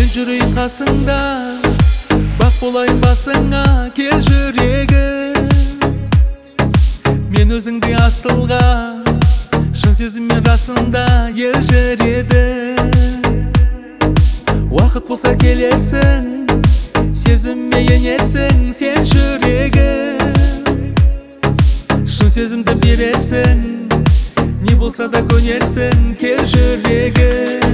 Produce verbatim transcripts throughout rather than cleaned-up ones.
жүрейін қасыңда, бақ болайын басыңа, кел жүрегім. Мен өзіңдей асылға, шын сезіммен расында ел жүреді. Уақыт болса келерсің, сезімме енерсің сен жүрегім. Шын сезімді берерсің, не болса да көнерсің, кел жүрегім.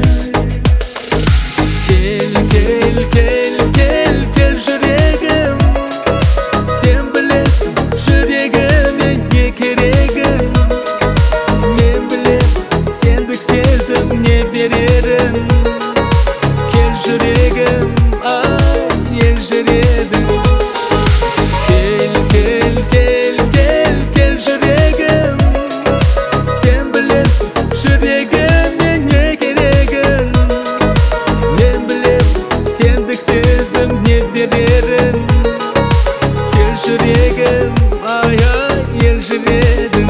Кел, кел, кел, кел, кел жүрегім. Сен білесің жүрегіме не керегін. Мен білем сендік сезім не берерін. Кел жүрегім, ай ел жүредің. Кел, кел, кел, кел, кел жүрегім. Сен білесің жүрегіме не керегін. Мен білем сендік сезім не берерін. Кел жүрегім, ай ай ел жүредің.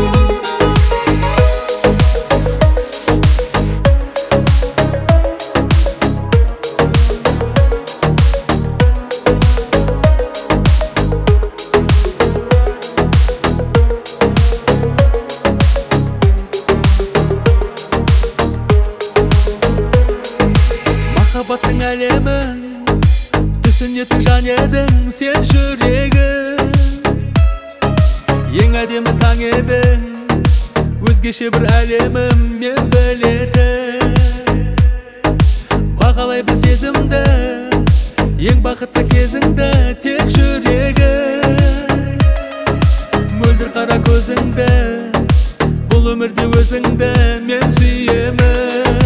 Махаббаттың әлемін түсінетін жан едің сен жүрегім. Ең әдемі таң едің, өзгеше бір әлемім мен білетін. Бағалай біл сезімді, ең бақытты кезіңді тек жүрегім. Мөлдір қара көзіңді, бұл өмірде өзіңді мен сүйемін.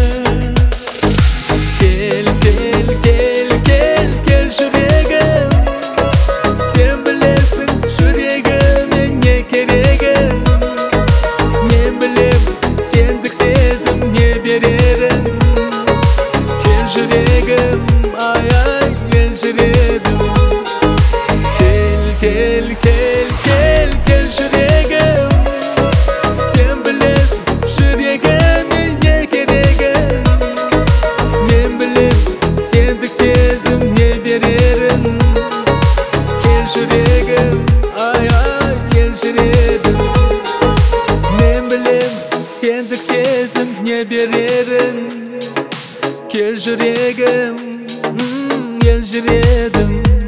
Кел, кел, кел, кел, кел жүрегім. Сен білесің жүрегіме не керегін. Мен білем сендік сезім не берерін. Кел жүрегім, ай ай ел жүредің. Кел, кел, кел, кел, кел жүрегім. Сен білесің жүрегіме не керегін. Сендік сезім не берерін. Кел жүрегім, ай ай ел жүредің. Мен білем сендік сезім не берерін. Кел жүрегім, ел жүредің.